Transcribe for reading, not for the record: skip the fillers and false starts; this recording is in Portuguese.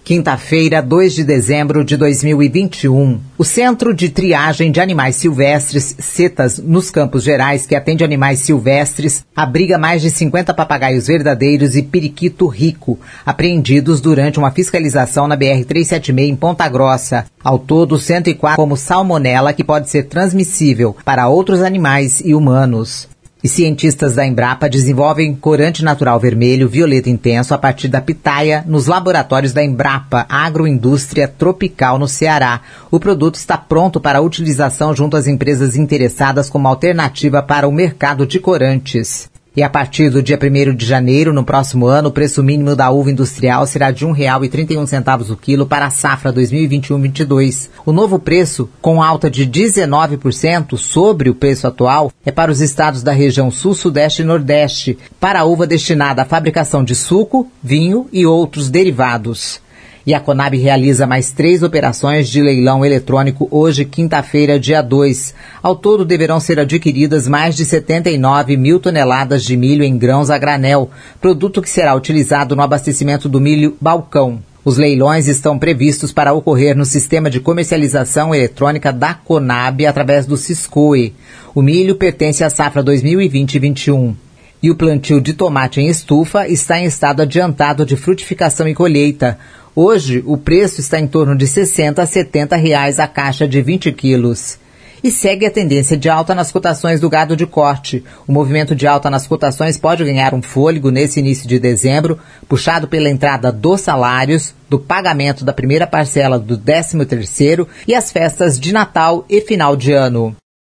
Quinta-feira, 2 de dezembro de 2021. O Centro de Triagem de Animais Silvestres, CETAS, nos Campos Gerais, que atende animais silvestres, abriga mais de 50 papagaios verdadeiros e periquito rico, apreendidos durante uma fiscalização na BR-376 em Ponta Grossa. Ao todo, 104 como salmonela, que pode ser transmissível para outros animais e humanos. E cientistas da Embrapa desenvolvem corante natural vermelho violeta intenso a partir da pitaia nos laboratórios da Embrapa Agroindústria Tropical no Ceará. O produto está pronto para utilização junto às empresas interessadas como alternativa para o mercado de corantes. E a partir do dia 1º de janeiro, no próximo ano, o preço mínimo da uva industrial será de R$ 1,31 o quilo para a safra 2021-22. O novo preço, com alta de 19% sobre o preço atual, é para os estados da região Sul, Sudeste e Nordeste, para a uva destinada à fabricação de suco, vinho e outros derivados. E a Conab realiza mais 3 operações de leilão eletrônico hoje, quinta-feira, dia 2. Ao todo, deverão ser adquiridas mais de 79 mil toneladas de milho em grãos a granel, produto que será utilizado no abastecimento do milho balcão. Os leilões estão previstos para ocorrer no sistema de comercialização eletrônica da Conab através do Siscoe. O milho pertence à safra 2020-21. E o plantio de tomate em estufa está em estado adiantado de frutificação e colheita. Hoje, o preço está em torno de R$ 60 a R$ 70 a caixa de 20 quilos. E segue a tendência de alta nas cotações do gado de corte. O movimento de alta nas cotações pode ganhar um fôlego nesse início de dezembro, puxado pela entrada dos salários, do pagamento da primeira parcela do 13º e as festas de Natal e final de ano.